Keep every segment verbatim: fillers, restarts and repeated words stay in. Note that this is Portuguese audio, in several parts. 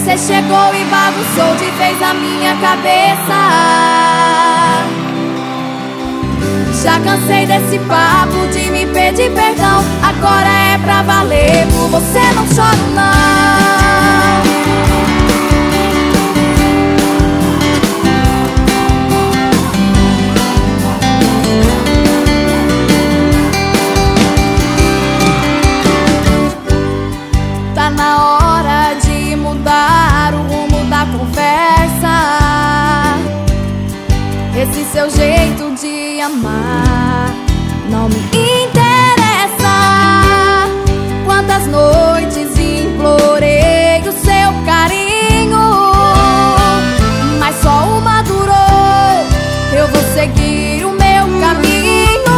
Você chegou e bagunçou de vez a minha cabeça. Já cansei desse papo de me pedir perdão. Agora é pra valer, por você não choro não. Tá na hora de mudar o rumo da conversa. Esse seu jeito de amar não me interessa. Quantas noites implorei o seu carinho, mas só uma durou. Eu vou seguir o meu caminho.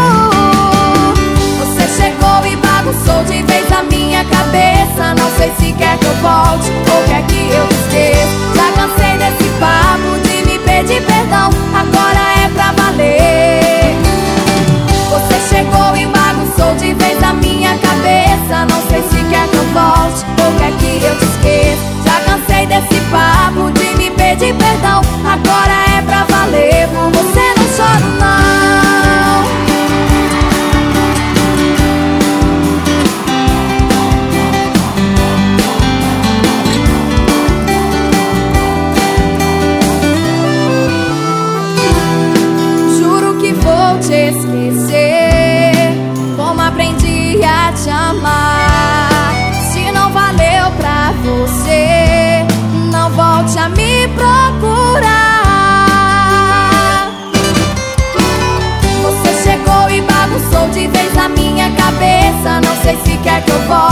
Você chegou e bagunçou de vez a minha cabeça. Não sei se quer que eu volte ou quer que eu te esqueça. Já cansei desse papo de me pedir perdão. Agora é pra valer. Você chegou e bagunçou de vez a minha cabeça. Não sei se quer que eu volte ou quer que eu te esqueça. Já cansei desse papo de me pedir perdão. Agora é pra valer, por você não choro não. Vou te esquecer, como aprendi a te amar. Se não valeu pra você, não volte a me procurar. Você chegou e bagunçou de vez a minha cabeça. Não sei se quer que eu volte